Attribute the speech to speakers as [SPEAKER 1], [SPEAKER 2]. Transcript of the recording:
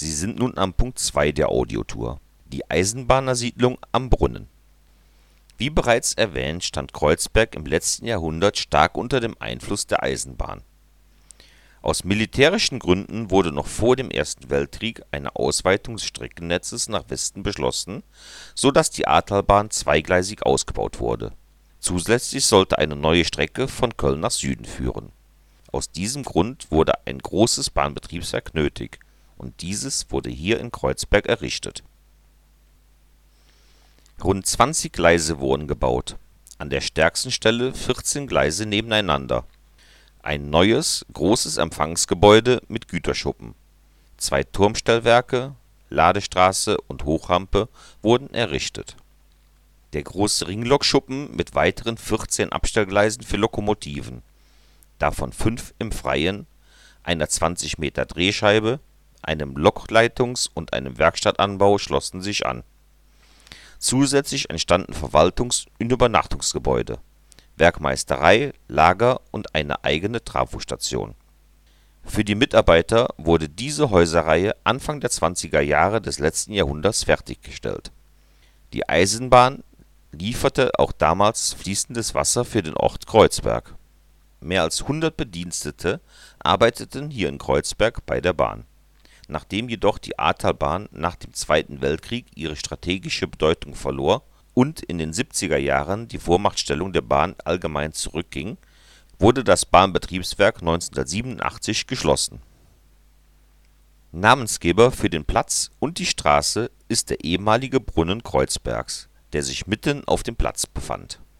[SPEAKER 1] Sie sind nun am Punkt 2 der Audiotour: die Eisenbahnersiedlung am Brunnen. Wie bereits erwähnt, stand Kreuzberg im letzten Jahrhundert stark unter dem Einfluss der Eisenbahn. Aus militärischen Gründen wurde noch vor dem Ersten Weltkrieg eine Ausweitung des Streckennetzes nach Westen beschlossen, so dass die Aartalbahn zweigleisig ausgebaut wurde. Zusätzlich sollte eine neue Strecke von Köln nach Süden führen. Aus diesem Grund wurde ein großes Bahnbetriebswerk nötig, und dieses wurde hier in Kreuzberg errichtet. Rund 20 Gleise wurden gebaut, an der stärksten Stelle 14 Gleise nebeneinander. Ein neues, großes Empfangsgebäude mit Güterschuppen, 2 Turmstellwerke, Ladestraße und Hochrampe wurden errichtet. Der große Ringlokschuppen mit weiteren 14 Abstellgleisen für Lokomotiven, davon 5 im Freien, einer 20 Meter Drehscheibe, einem Lokleitungs - und einem Werkstattanbau schlossen sich an. Zusätzlich entstanden Verwaltungs - und Übernachtungsgebäude, Werkmeisterei, Lager und eine eigene Trafostation. Für die Mitarbeiter wurde diese Häuserreihe Anfang der 20er Jahre des letzten Jahrhunderts fertiggestellt. Die Eisenbahn lieferte auch damals fließendes Wasser für den Ort Kreuzberg. Mehr als 100 Bedienstete arbeiteten hier in Kreuzberg bei der Bahn. Nachdem jedoch die Aartalbahn nach dem Zweiten Weltkrieg ihre strategische Bedeutung verlor und in den 70er Jahren die Vormachtstellung der Bahn allgemein zurückging, wurde das Bahnbetriebswerk 1987 geschlossen. Namensgeber für den Platz und die Straße ist der ehemalige Brunnen Kreuzbergs, der sich mitten auf dem Platz befand